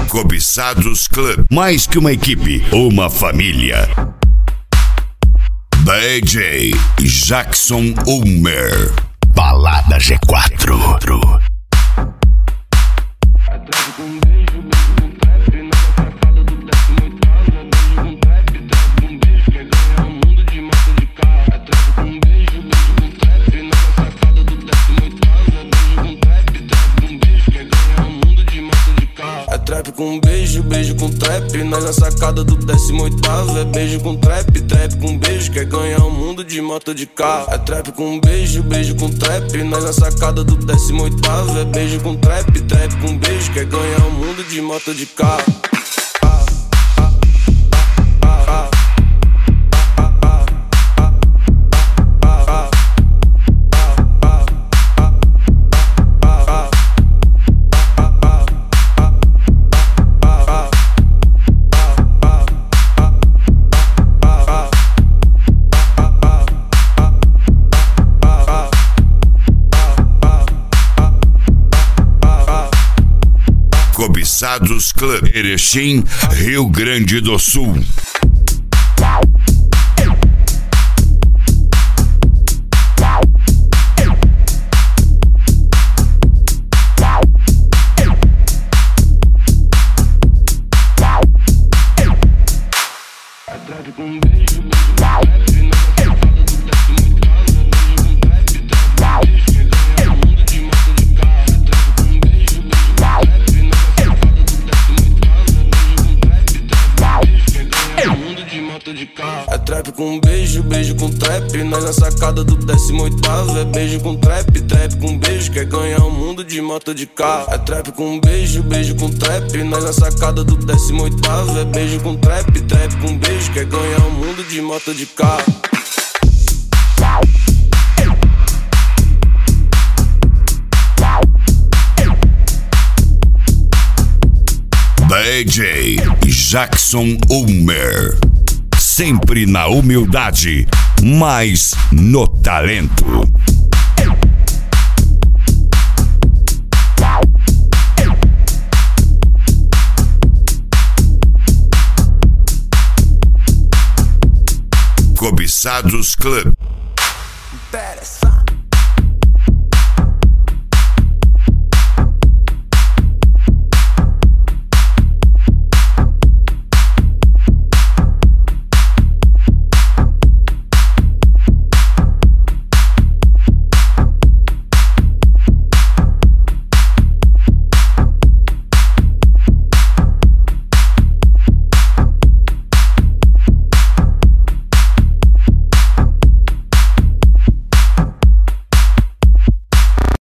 Cobiçados Club. Mais que uma equipe, uma família. DJ Jackson Ulmer. Balada G4. Trap com beijo, beijo com trap. Nós na sacada do 18º. É beijo com trap, trap com beijo. Quer ganhar o mundo de moto de carro. É trap com beijo, beijo com trap. Nós na sacada do 18º. É beijo com trap, trap com beijo. Quer ganhar o mundo de moto de carro. Cobiçados Club, Erechim, Rio Grande do Sul. É trap com beijo, beijo com trap. Nós na sacada do 18º. É beijo com trap, trap com beijo. Quer ganhar o mundo de moto de carro. É trap com beijo, beijo com trap. Nós na sacada do 18º. É beijo com trap, trap com beijo. Quer ganhar o mundo de moto de carro. DJ Jackson Ulmer. Sempre na humildade, mas no talento. Cobiçados Club.